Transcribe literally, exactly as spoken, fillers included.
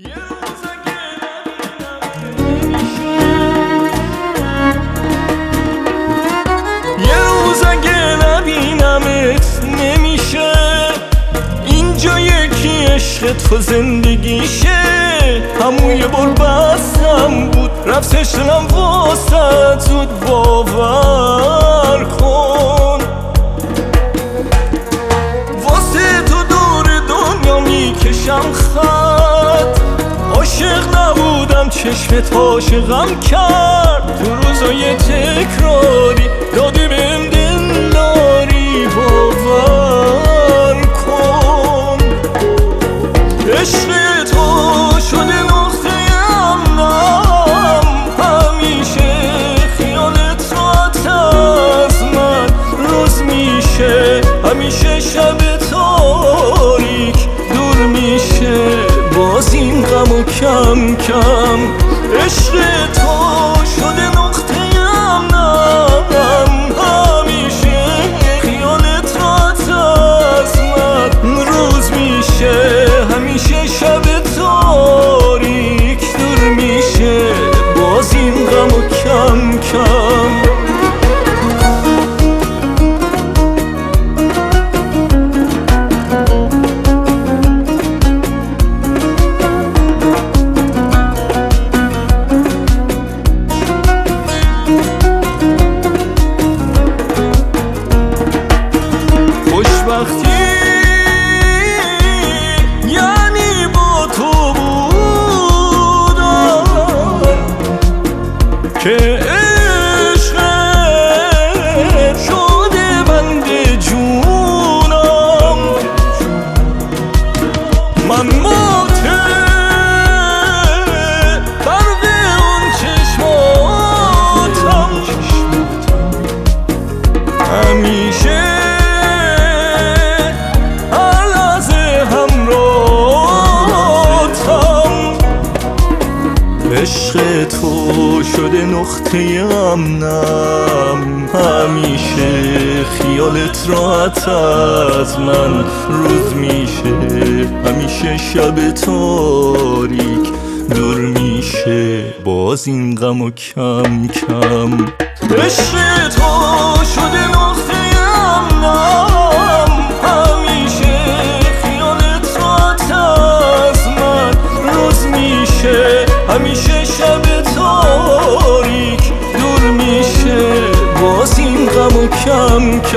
یه روز اگه نبینمت نمیشه، اینجا یکی عشق تو زندگیشه. همون یه بار بستم بود رفتش دلم واسه زود باور کن. واسه تو دور دنیا میکشم خط، عاشق نبودم چشمت عاشقم کرد. تو روزای تکراری دادی بهم دلداری، باور کن. عشق تو شده نقطه امنم، همیشه خیالت راحت از من روز میشه، همیشه شب تاریک دور میشه، باز این غم و کم کم. عشق تو شده نقطه امنم، همیشه خیالت راحت از من روز میشه، همیشه شب تاریک دور میشه، باز این غم و کم کم. خوشبختی یعنی با تو بودم که عشقت شده بند جونم. من ماته برد اون چشماتم، همیشه عشق تو شده نقطه امنم، همیشه خیالت راحت از من روز میشه، همیشه شب تاریک دور میشه، باز این غم و کم کم. عشق تو شده نقطه امنم، همیشه خیالت راحت از من روز میشه، همیشه شب تاریک دور میشه، باز این غم و کم